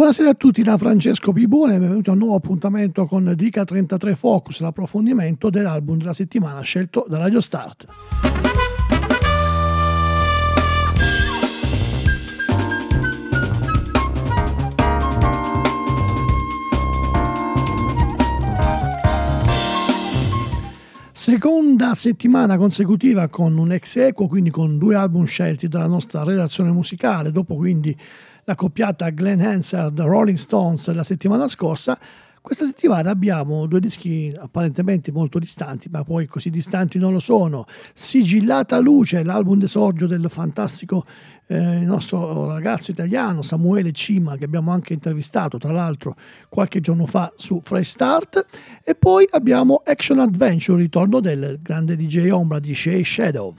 Buonasera a tutti da Francesco Pibone e benvenuti a un nuovo appuntamento con Dica 33 Focus, l'approfondimento dell'album della settimana scelto da Radio Start. Seconda settimana consecutiva con un ex equo, quindi con due album scelti dalla nostra redazione musicale, dopo quindi la coppiata Glenn Hansard Rolling Stones la settimana scorsa. Questa settimana abbiamo due dischi apparentemente molto distanti, ma poi così distanti non lo sono. Sigillata Luce, l'album d'esordio del fantastico nostro ragazzo italiano Samuele Cima, che abbiamo anche intervistato tra l'altro qualche giorno fa su Fresh Start, e poi abbiamo Action Adventure, il ritorno del grande DJ Ombra di Shay Shadow.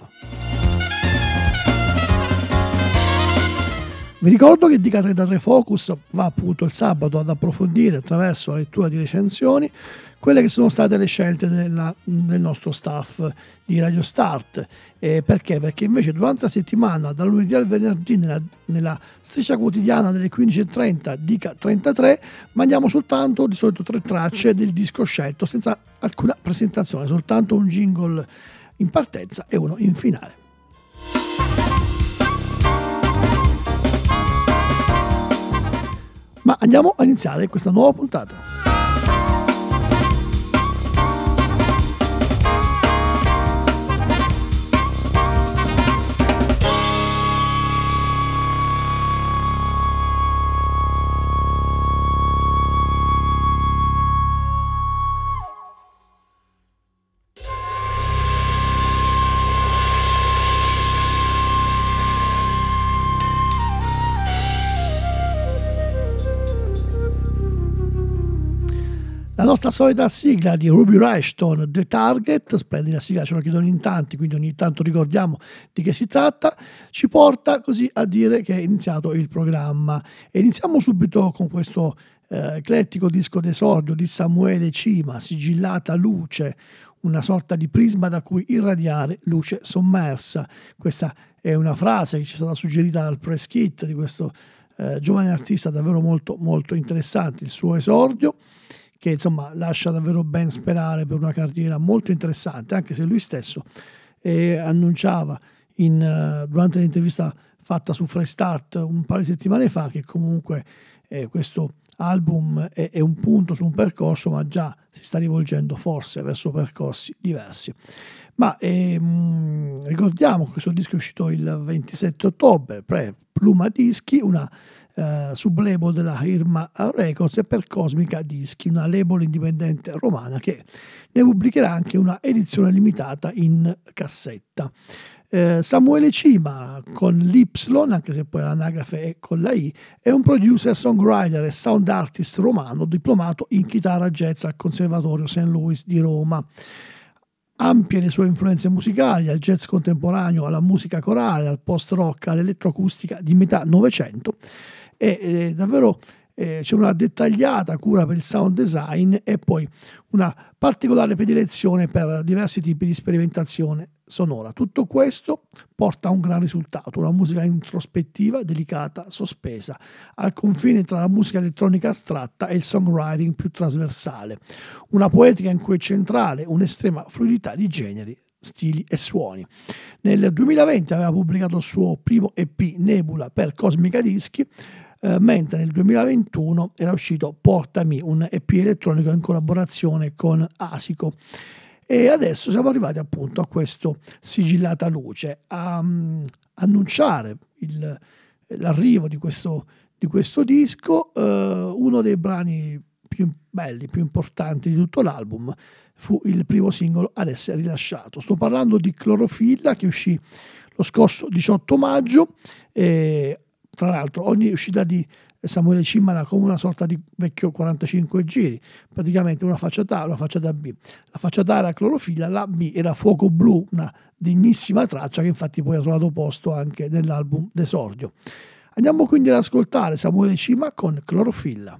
Vi ricordo che Dica 33 Focus va appunto il sabato ad approfondire attraverso la lettura di recensioni quelle che sono state le scelte del nostro staff di Radio Start. Perché? Perché invece durante la settimana, dal lunedì al venerdì, nella striscia quotidiana delle 15.30 Dica 33, mandiamo soltanto di solito 3 tracce del disco scelto, senza alcuna presentazione, soltanto un jingle in partenza e uno in finale. Ma andiamo a iniziare questa nuova puntata. La nostra solita sigla di Ruby Rashton, The Target, splendida sigla, ce lo chiedono in tanti, quindi ogni tanto ricordiamo di che si tratta, ci porta così a dire che è iniziato il programma. E iniziamo subito con questo eclettico disco d'esordio di Samuele Cima, Sigillata Luce, una sorta di prisma da cui irradiare luce sommersa. Questa è una frase che ci è stata suggerita dal press kit di questo giovane artista davvero molto, molto interessante, il suo esordio, che insomma lascia davvero ben sperare per una carriera molto interessante, anche se lui stesso annunciava durante l'intervista fatta su Fresh Start un paio di settimane fa che comunque questo album è un punto su un percorso, ma già si sta rivolgendo forse verso percorsi diversi. Ma ricordiamo che questo disco è uscito il 27 ottobre, Pluma Dischi, una sublabel della Irma Records, e per Cosmica Dischi, una label indipendente romana che ne pubblicherà anche una edizione limitata in cassetta. Samuele Cima con l'Y, anche se poi l'anagrafe è con la I, è un producer, songwriter e sound artist romano diplomato in chitarra jazz al Conservatorio St. Louis di Roma. Ampie le sue influenze musicali, al jazz contemporaneo, alla musica corale, al post-rock, all'elettroacustica di metà Novecento, e davvero c'è una dettagliata cura per il sound design e poi una particolare predilezione per diversi tipi di sperimentazione sonora. Tutto questo porta a un gran risultato, una musica introspettiva, delicata, sospesa, al confine tra la musica elettronica astratta e il songwriting più trasversale, una poetica in cui è centrale un'estrema fluidità di generi, stili e suoni. Nel 2020 aveva pubblicato il suo primo EP Nebula per Cosmica Dischi, mentre nel 2021 era uscito Portami, un EP elettronico in collaborazione con Asico. E adesso siamo arrivati appunto a questo Sigillata Luce, a annunciare l'arrivo di questo disco. Uno dei brani più belli, più importanti di tutto l'album fu il primo singolo ad essere rilasciato. Sto parlando di Clorofilla, che uscì lo scorso 18 maggio. Tra l'altro ogni uscita di Samuele Cima era come una sorta di vecchio 45 giri, praticamente una facciata A, una facciata B. La facciata A era Clorofilla, la B era Fuoco Blu, una degnissima traccia che infatti poi ha trovato posto anche nell'album d'esordio. Andiamo quindi ad ascoltare Samuele Cima con Clorofilla.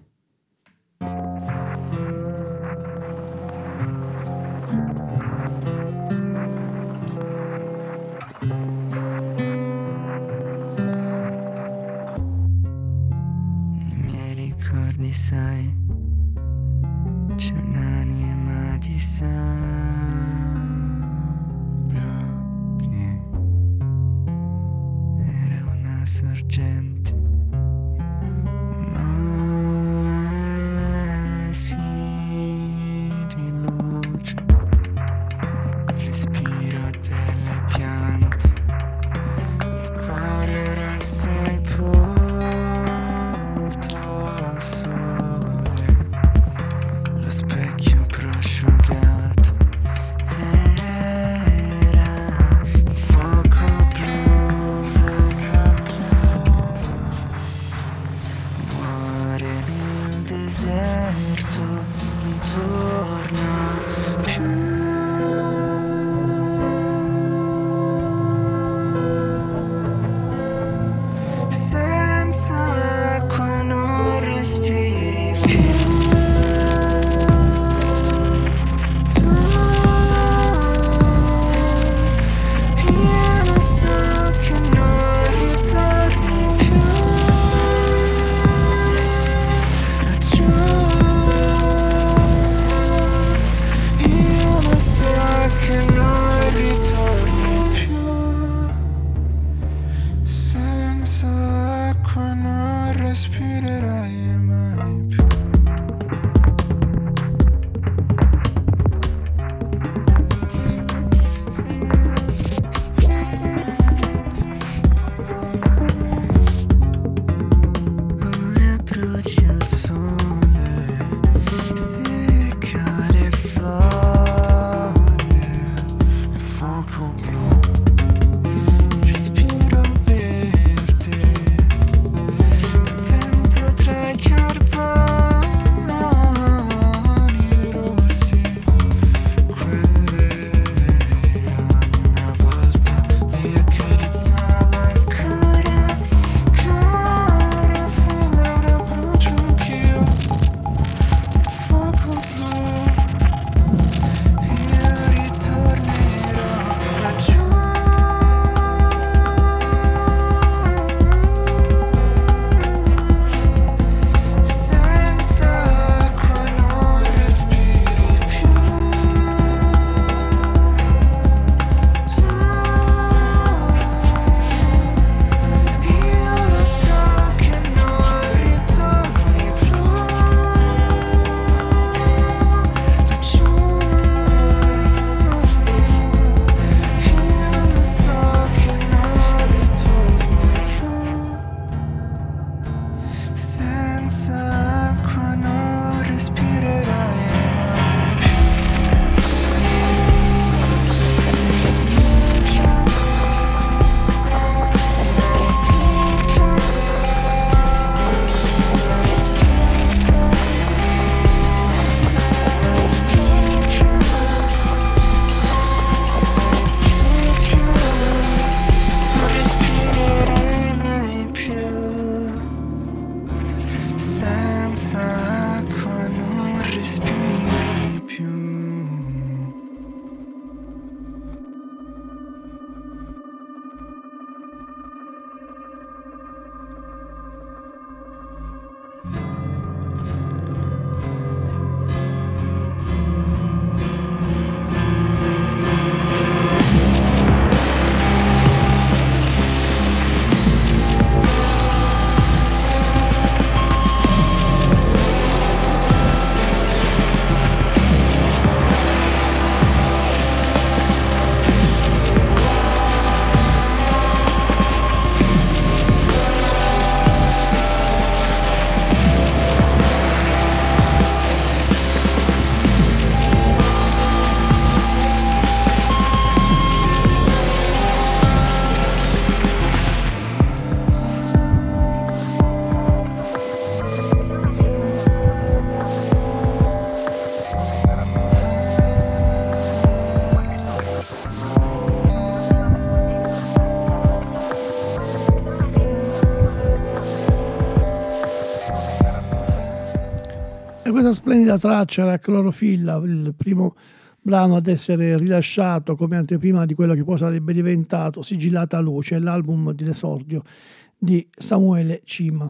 questa splendida traccia era Clorofilla, il primo brano ad essere rilasciato come anteprima di quello che poi sarebbe diventato Sigillata Luce, l'album di esordio di Samuele Cima.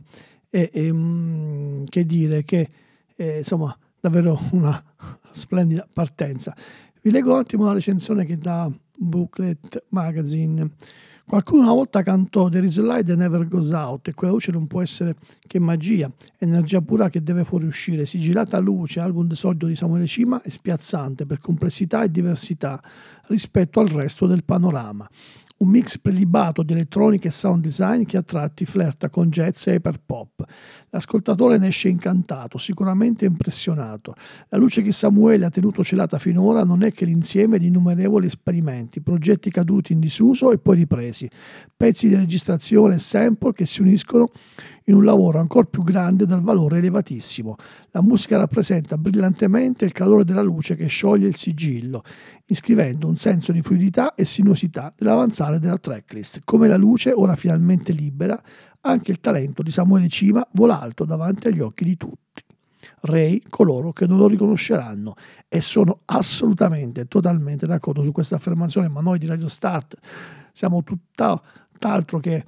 Che dire, che insomma, davvero una splendida partenza. Vi leggo un attimo la recensione che dà Booklet Magazine. Qualcuno una volta cantò There is a light that never goes out, e quella luce non può essere che magia, energia pura che deve fuoriuscire. Sigillata luce, album d'esordio di Samuele Cima, è spiazzante per complessità e diversità rispetto al resto del panorama. Un mix prelibato di elettronica e sound design che a tratti flirta con jazz e hyperpop. L'ascoltatore ne esce incantato, sicuramente impressionato. La luce che Samuele ha tenuto celata finora non è che l'insieme di innumerevoli esperimenti, progetti caduti in disuso e poi ripresi, pezzi di registrazione e sample che si uniscono in un lavoro ancora più grande dal valore elevatissimo. La musica rappresenta brillantemente il calore della luce che scioglie il sigillo, iscrivendo un senso di fluidità e sinuosità nell'avanzare della tracklist. Come la luce, ora finalmente libera, anche il talento di Samuele Cima vola alto davanti agli occhi di tutti. Rei coloro che non lo riconosceranno, e sono assolutamente, totalmente d'accordo su questa affermazione, ma noi di Radio Start siamo tutt'altro che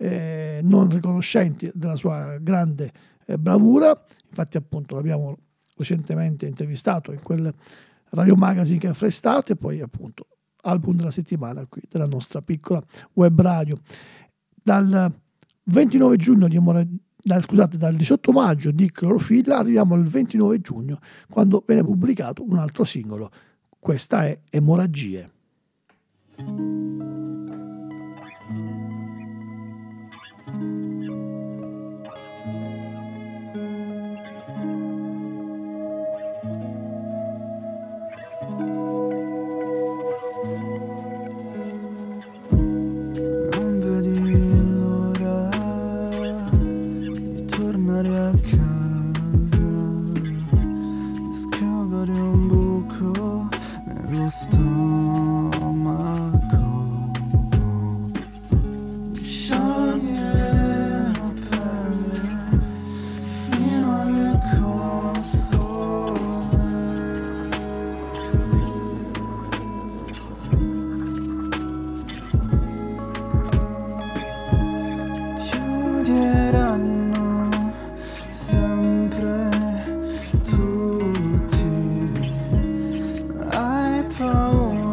non riconoscenti della sua grande bravura. Infatti appunto l'abbiamo recentemente intervistato in quel Radio Magazine che è Fresh Start, e poi appunto album della settimana qui della nostra piccola web radio. Dal 29 giugno dal 18 maggio di Clorofilla arriviamo al 29 giugno, quando viene pubblicato un altro singolo. Questa è Emorragie. Hai paura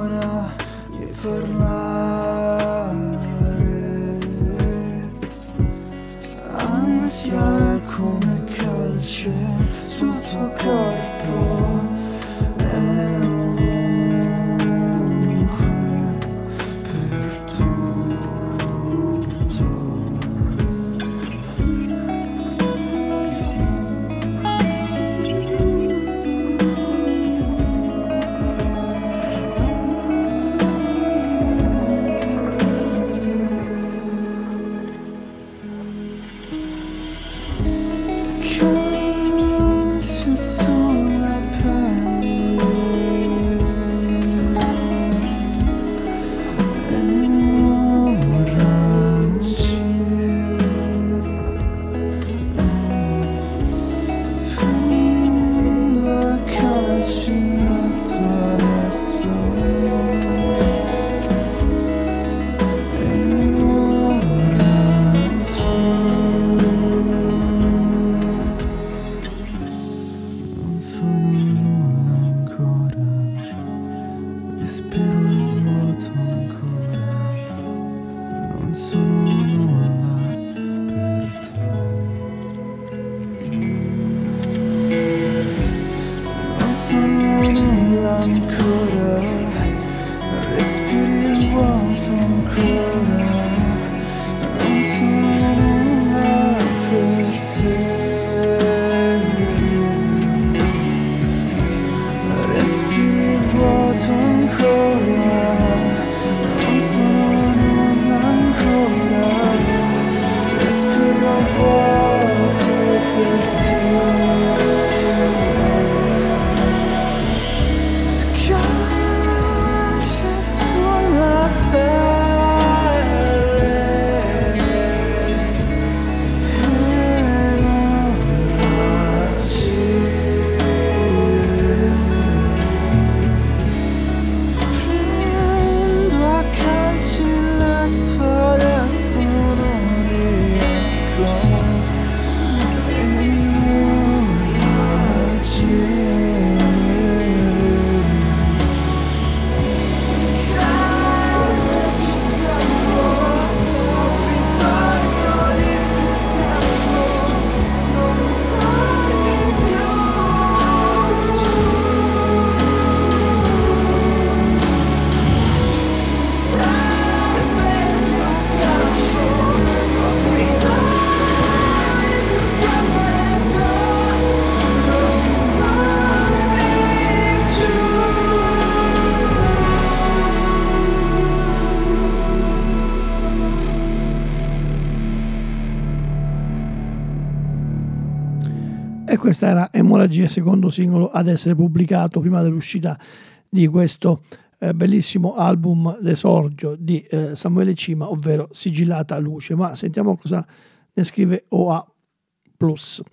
questa era Emorragia, secondo singolo ad essere pubblicato prima dell'uscita di questo bellissimo album d'esordio di Samuele Cima, ovvero Sigillata Luce. Ma sentiamo cosa ne scrive OA Plus.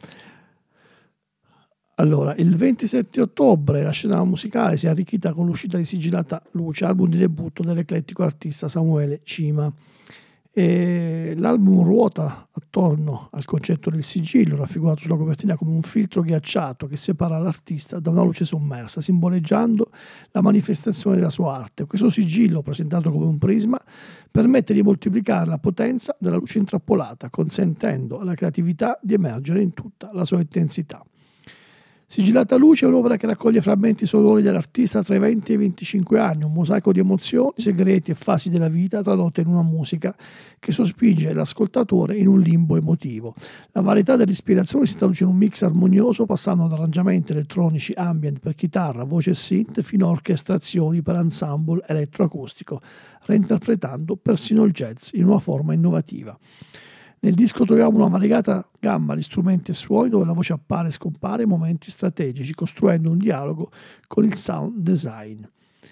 Allora, il 27 ottobre la scena musicale si è arricchita con l'uscita di Sigillata Luce, album di debutto dell'eclettico artista Samuele Cima. E l'album ruota attorno al concetto del sigillo, raffigurato sulla copertina come un filtro ghiacciato che separa l'artista da una luce sommersa, simboleggiando la manifestazione della sua arte. Questo sigillo, presentato come un prisma, permette di moltiplicare la potenza della luce intrappolata, consentendo alla creatività di emergere in tutta la sua intensità. Sigillata Luce è un'opera che raccoglie frammenti sonori dell'artista tra i 20 e i 25 anni, un mosaico di emozioni, segreti e fasi della vita tradotte in una musica che sospinge l'ascoltatore in un limbo emotivo. La varietà dell'ispirazione si traduce in un mix armonioso, passando ad arrangiamenti elettronici ambient per chitarra, voce e synth, fino a orchestrazioni per ensemble elettroacustico, reinterpretando persino il jazz in una forma innovativa. Nel disco troviamo una variegata gamma di strumenti e suoni dove la voce appare e scompare in momenti strategici, costruendo un dialogo con il sound design.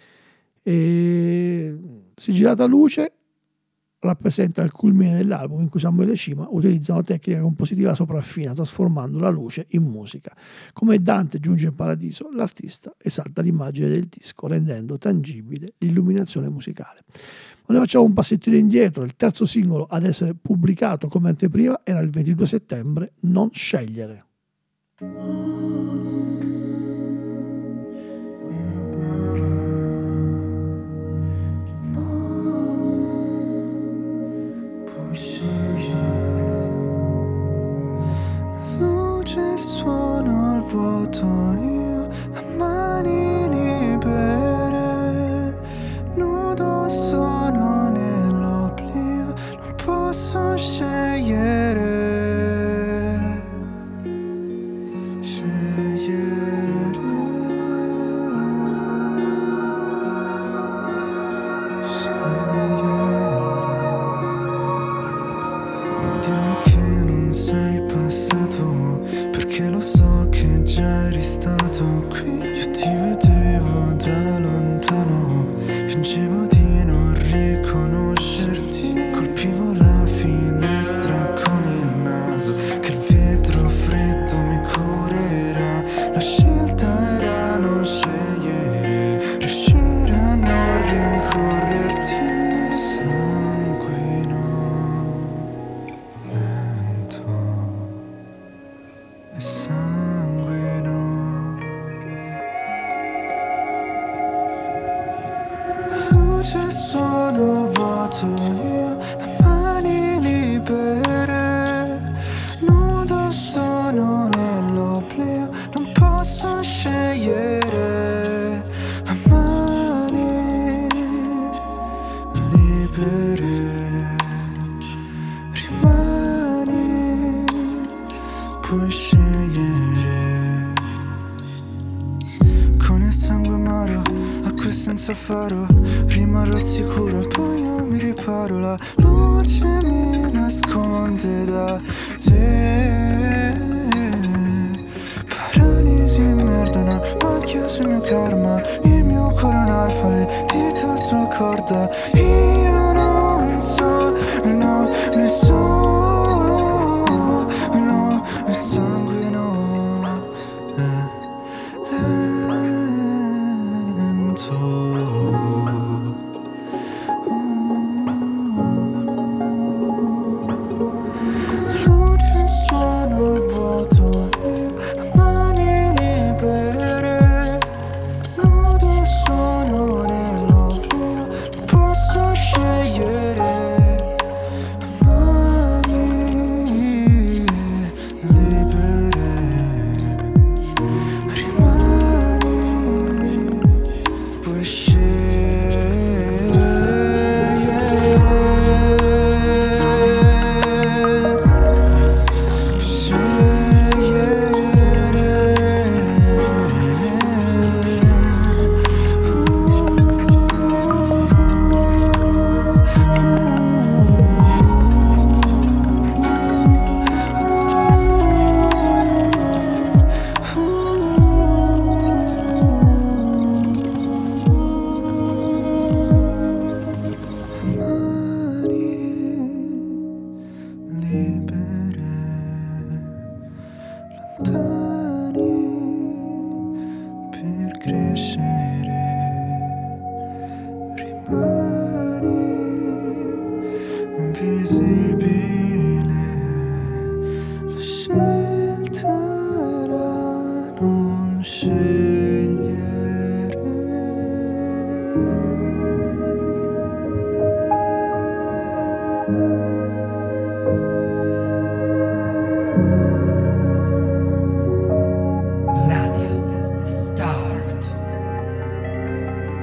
Sigillata Luce rappresenta il culmine dell'album in cui Samuele Cima utilizza una tecnica compositiva sopraffina, trasformando la luce in musica. Come Dante giunge in paradiso, l'artista esalta l'immagine del disco, rendendo tangibile l'illuminazione musicale. Ma noi facciamo un passettino indietro. Il terzo singolo ad essere pubblicato come anteprima era il 22 settembre, Non scegliere. Luce, suono al vuoto, io a mani libere, nudo sono nell'oblio, non posso scegliere. Non dirmi che non sei passato, perché lo so che già eri stato qui. Io ti vedevo da lontano, fingevo di non riconoscerti. Colpivo la finestra con il naso, che il vetro freddo mi curerà. La scelta era non scegliere, riuscire a non rincorrerti. Sanguino, lento e sanguino. Luce, suono, vuoto, io a mani libere, nudo sono nell'oblio, non posso scegliere. A mani libere rimani, puoi scegliere. Con il sangue amaro, acqua senza faro, rimarrò al sicuro, poi io mi riparo. La luce mi nasconde da te. Paralisi di merda, una macchia sul mio karma, il mio cuore un'arpa, le dita sulla corda. Io non so, no, nessuno, no, è sangue, no, lento. Luce, suono, il vuoto, io a mani libere, nudo sono nell'oblio, non posso scegliere.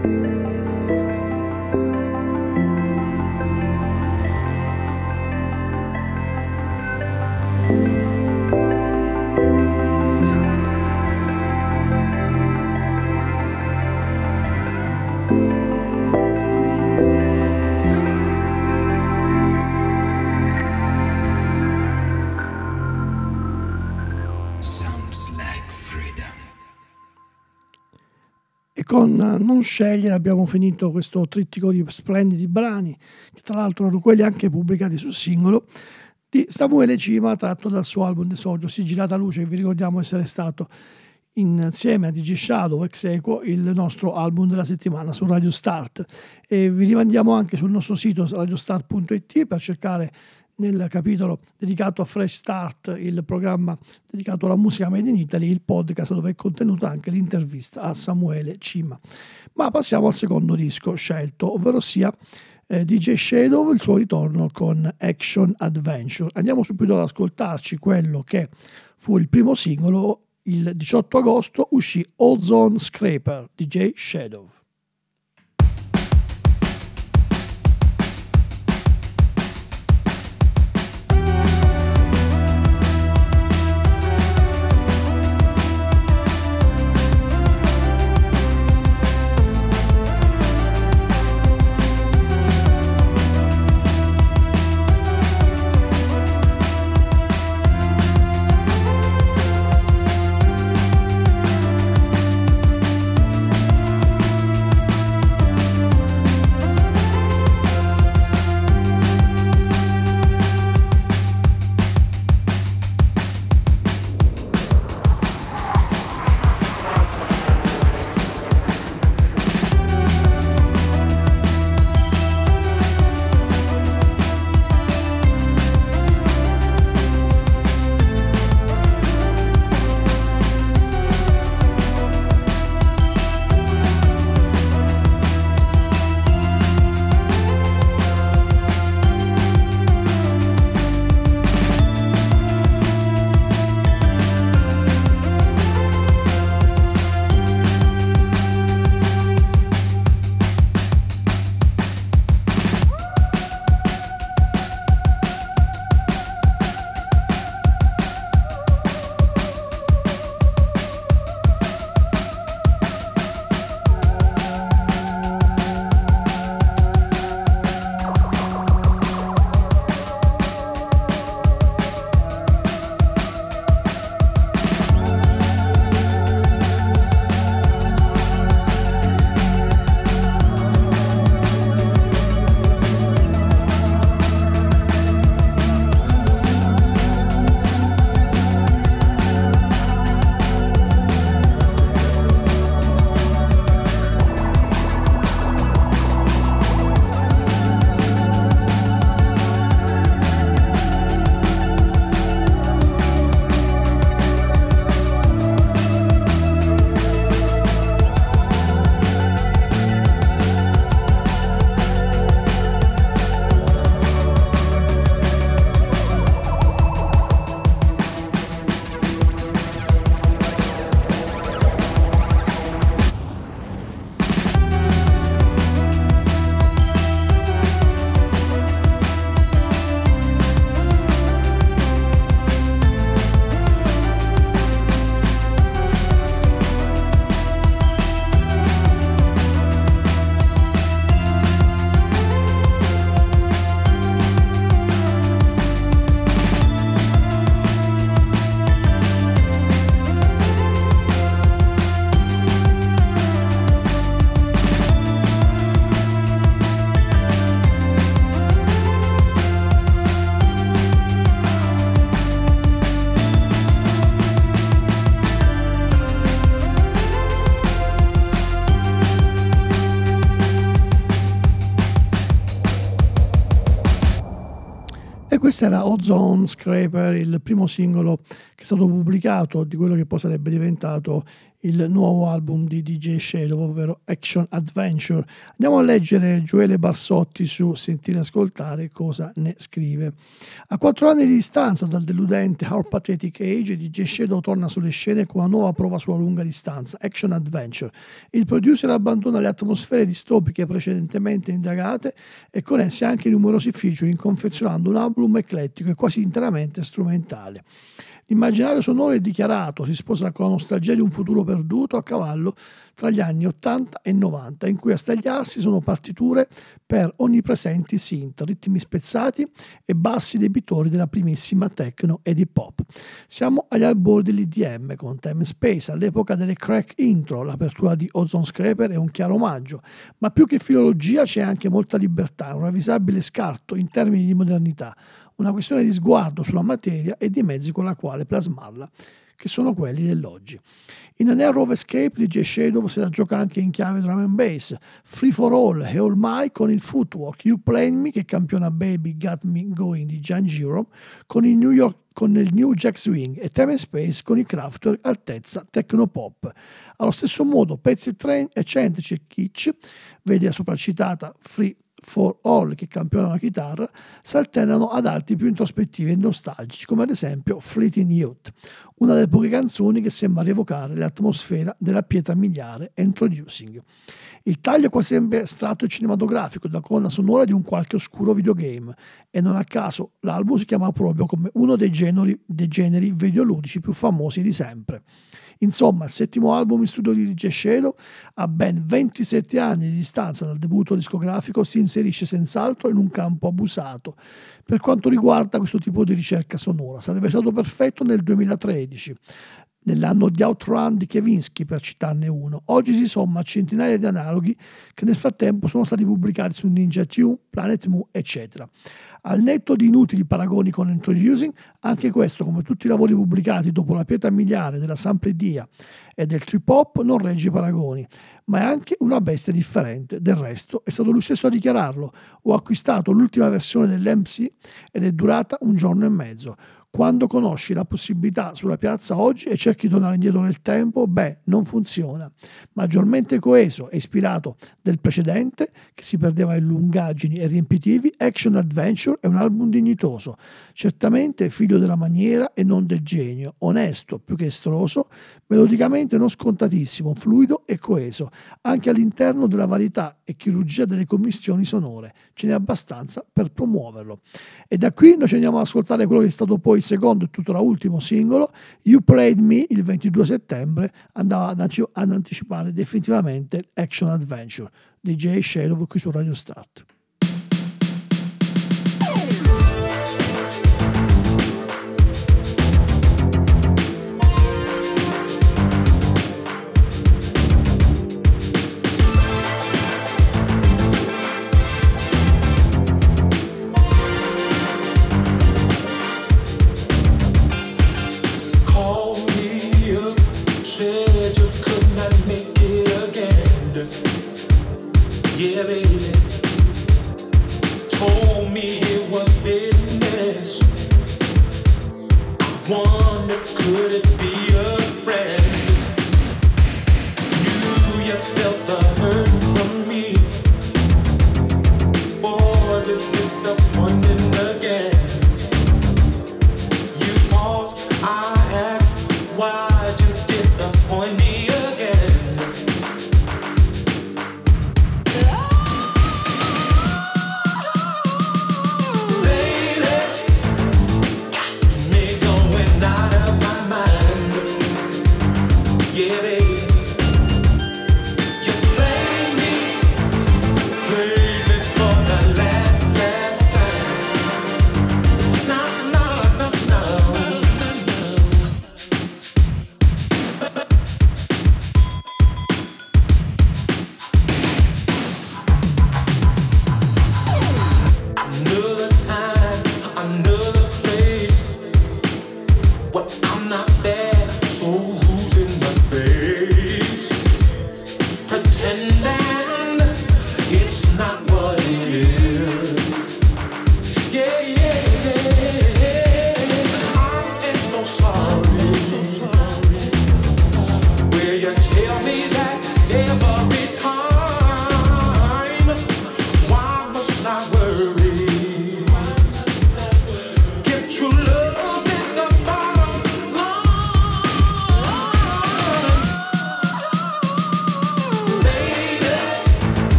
Con Non scegliere abbiamo finito questo trittico di splendidi brani, che tra l'altro erano quelli anche pubblicati sul singolo, di Samuele Cima, tratto dal suo album The Soggio, Sigillata Luce, che vi ricordiamo essere stato insieme a DJ Shadow ex equo il nostro album della settimana su Radio Start. E vi rimandiamo anche sul nostro sito radiostart.it per cercare nel capitolo dedicato a Fresh Start, il programma dedicato alla musica made in Italy, il podcast dove è contenuta anche l'intervista a Samuele Cima. Ma passiamo al secondo disco scelto, ovvero sia DJ Shadow, il suo ritorno con Action Adventure. Andiamo subito ad ascoltarci quello che fu il primo singolo. Il 18 agosto uscì Ozone Scraper, DJ Shadow. Questo era Ozone Scraper, il primo singolo che è stato pubblicato di quello che poi sarebbe diventato il nuovo album di DJ Shadow, ovvero Action Adventure. Andiamo a leggere Gioele Barsotti su Sentire e Ascoltare cosa ne scrive. A 4 anni di distanza dal deludente Our Pathetic Age, DJ Shadow torna sulle scene con una nuova prova sulla lunga distanza, Action Adventure. Il producer abbandona le atmosfere distopiche precedentemente indagate e connesse anche i numerosi featuring, confezionando un album eclettico e quasi interamente strumentale. L'immaginario sonoro è dichiarato, si sposa con la nostalgia di un futuro perduto a cavallo tra gli anni 80 e 90, in cui a stagliarsi sono partiture per onnipresenti synth, ritmi spezzati e bassi debitori della primissima techno ed hip hop. Siamo agli albori dell'EDM con Time and Space, all'epoca delle crack intro, l'apertura di Ozone Scraper è un chiaro omaggio, ma più che filologia c'è anche molta libertà, un ravvisabile scarto in termini di modernità, una questione di sguardo sulla materia e di mezzi con la quale plasmarla, che sono quelli dell'oggi. In An Arrow of Escape DJ Shadow se la gioca anche in chiave drum and bass, Free for All e All My con il footwork, You Play Me che campiona Baby Got Me Going di Jan Jerome con il New Jack Swing e Time and Space con i Kraftwerk altezza techno-pop. Allo stesso modo pezzi eccentrici e kitsch, vedi la sopracitata Free for All che campiona la chitarra, si alternano ad altri più introspettivi e nostalgici, come ad esempio Fleeting Youth, una delle poche canzoni che sembra rievocare l'atmosfera della pietra miliare Introducing. Il taglio è quasi sempre astratto e cinematografico, da colonna sonora di un qualche oscuro videogame, e non a caso l'album si chiama proprio come uno dei generi videoludici più famosi di sempre. Insomma, il 7° album in studio di DJ Shadow, a ben 27 anni di distanza dal debutto discografico, si inserisce senz'altro in un campo abusato per quanto riguarda questo tipo di ricerca sonora. Sarebbe stato perfetto nel 2013, nell'anno di Outrun di Kavinsky, per citarne uno. Oggi si somma a centinaia di analoghi che nel frattempo sono stati pubblicati su Ninja Tune, Planet Mu, eccetera. Al netto di inutili paragoni con Introducing, anche questo, come tutti i lavori pubblicati dopo la pietra miliare della sampledia e del trip hop, non regge i paragoni, ma è anche una bestia differente. Del resto, è stato lui stesso a dichiararlo: ho acquistato l'ultima versione dell'MC ed è durata 1 giorno e mezzo. Quando conosci la possibilità sulla piazza oggi e cerchi di tornare indietro nel tempo, non funziona. Maggiormente coeso e ispirato del precedente, che si perdeva in lungaggini e riempitivi, Action Adventure è un album dignitoso, certamente figlio della maniera e non del genio, onesto più che estroso, melodicamente non scontatissimo, fluido e coeso, anche all'interno della varietà e chirurgia delle commistioni sonore. Ce n'è abbastanza per promuoverlo. E da qui noi ci andiamo ad ascoltare quello che è stato poi il secondo e tuttora ultimo singolo, You Played Me, il 22 settembre, andava ad anticipare definitivamente Action Adventure, DJ Shadow qui su Radio Start. Yeah, baby.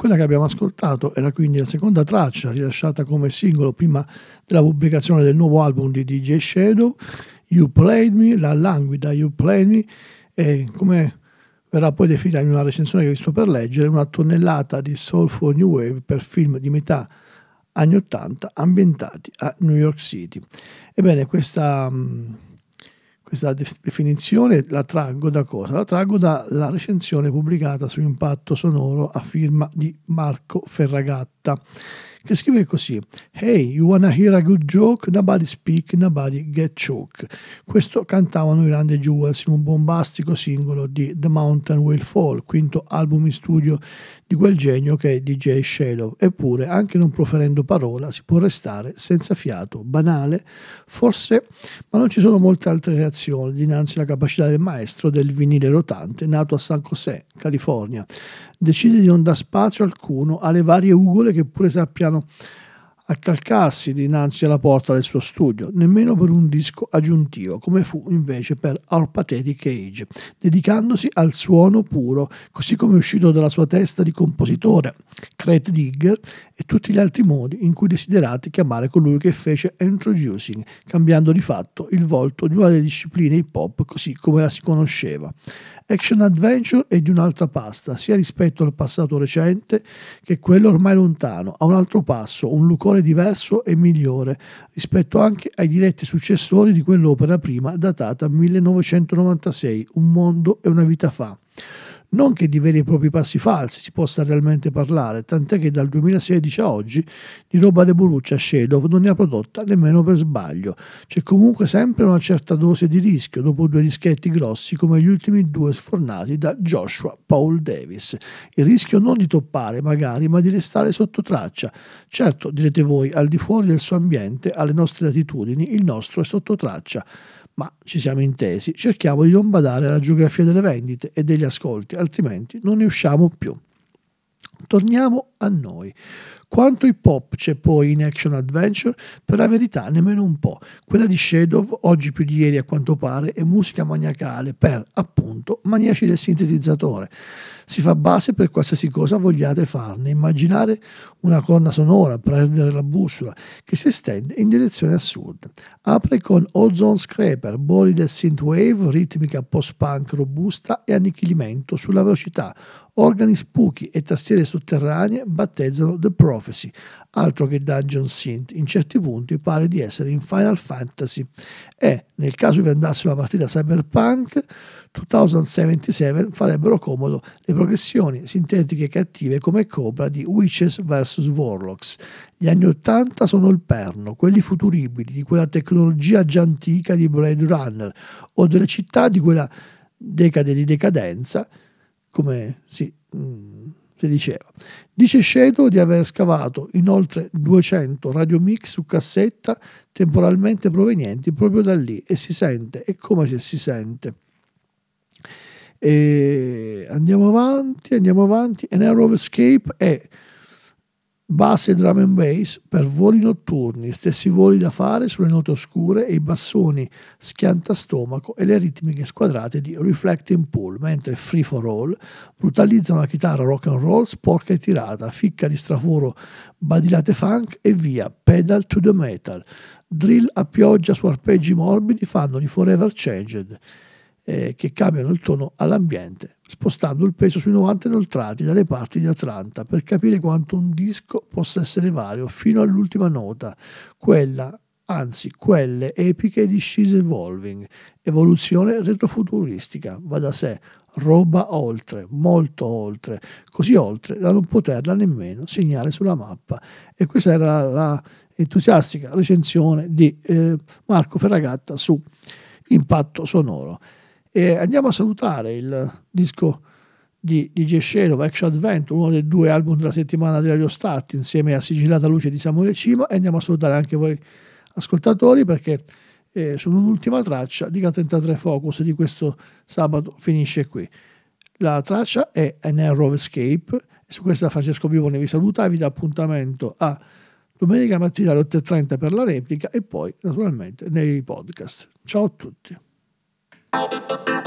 Quella che abbiamo ascoltato era quindi la seconda traccia rilasciata come singolo prima della pubblicazione del nuovo album di DJ Shadow, You Played Me, la languida You Played Me, e come verrà poi definita in una recensione che vi sto per leggere, una tonnellata di soulful new wave per film di metà anni 80 ambientati a New York City. Ebbene, questa definizione la traggo da cosa? La traggo dalla recensione pubblicata su Impatto Sonoro a firma di Marco Ferragatta, che scrive così: Hey, you wanna hear a good joke? Nobody speak, nobody get choke. Questo cantavano i Run the Jewels in un bombastico singolo di The Mountain Will Fall, quinto album in studio di quel genio che è DJ Shadow. Eppure, anche non proferendo parola, si può restare senza fiato. Banale, forse, ma non ci sono molte altre reazioni dinanzi alla capacità del maestro del vinile rotante, nato a San José, California. Decide di non dar spazio alcuno alle varie ugole che pure sappiano accalcarsi dinanzi alla porta del suo studio, nemmeno per un disco aggiuntivo, come fu invece per Our Pathetic Age, dedicandosi al suono puro, così come è uscito dalla sua testa di compositore, Crate Digger, e tutti gli altri modi in cui desiderate chiamare colui che fece Introducing, cambiando di fatto il volto di una delle discipline hip hop così come la si conosceva. Action Adventure è di un'altra pasta, sia rispetto al passato recente che quello ormai lontano, a un altro passo, un lucore diverso e migliore rispetto anche ai diretti successori di quell'opera prima, datata 1996, Un mondo e una vita fa. Non che di veri e propri passi falsi si possa realmente parlare, tant'è che dal 2016 a oggi di roba de Boruccia Shadow non ne ha prodotta nemmeno per sbaglio. C'è comunque sempre una certa dose di rischio dopo due dischetti grossi come gli ultimi due sfornati da Joshua Paul Davis. Il rischio non di toppare magari, ma di restare sotto traccia. Certo, direte voi, al di fuori del suo ambiente, alle nostre latitudini, il nostro è sotto traccia. Ma ci siamo intesi, cerchiamo di non badare alla geografia delle vendite e degli ascolti, altrimenti non ne usciamo più. Torniamo a noi. Quanto hip hop c'è poi in Action Adventure? Per la verità nemmeno un po'. Quella di Shadow, oggi più di ieri a quanto pare, è musica maniacale per, appunto, maniaci del sintetizzatore. Si fa base per qualsiasi cosa vogliate farne. Immaginare una colonna sonora, perdere la bussola, che si estende in direzione a sud. Apre con Ozone Scraper, bolide synthwave, ritmica post-punk robusta e annichilimento sulla velocità. Organi spooky e tastiere sotterranee battezzano The Prophecy, altro che Dungeon Synth, in certi punti pare di essere in Final Fantasy. E, nel caso vi andasse una partita Cyberpunk 2077, farebbero comodo le progressioni sintetiche cattive come Cobra di Witches vs. Warlocks. Gli anni 80 sono il perno, quelli futuribili, di quella tecnologia già antica di Blade Runner, o delle città di quella decade di decadenza, come si diceva. Dice Shadow di aver scavato in oltre 200 radiomix su cassetta temporalmente provenienti proprio da lì, e si sente, è come se si sente. E andiamo avanti. An Arrow Escape è bass e drum and bass per voli notturni, stessi voli da fare sulle note oscure e i bassoni schiantastomaco e le ritmiche squadrate di Reflecting Pool, mentre Free for All brutalizzano la chitarra rock and roll sporca e tirata, ficca di straforo badilate funk e via, pedal to the metal. Drill a pioggia su arpeggi morbidi fanno di Forever Changed, che cambiano il tono all'ambiente, spostando il peso sui 90 inoltrati dalle parti di Atlanta per capire quanto un disco possa essere vario fino all'ultima nota, quelle epiche di She's Evolving, evoluzione retrofuturistica, va da sé, roba oltre, molto oltre, così oltre da non poterla nemmeno segnare sulla mappa. E questa era la entusiastica recensione di Marco Ferragatta su Impatto Sonoro. E andiamo a salutare il disco di DJ Shadow, Action Adventure, uno dei due album della settimana di Radio Start, insieme a Sigillata Luce di Samuele Cima, e andiamo a salutare anche voi ascoltatori, perché sono un'ultima traccia di K33 Focus di questo sabato finisce qui. La traccia è An Arrow Escape, e su questa Francesco Pivone vi saluta e vi dà appuntamento a domenica mattina alle 8:30 per la replica, e poi naturalmente nei podcast. Ciao a tutti.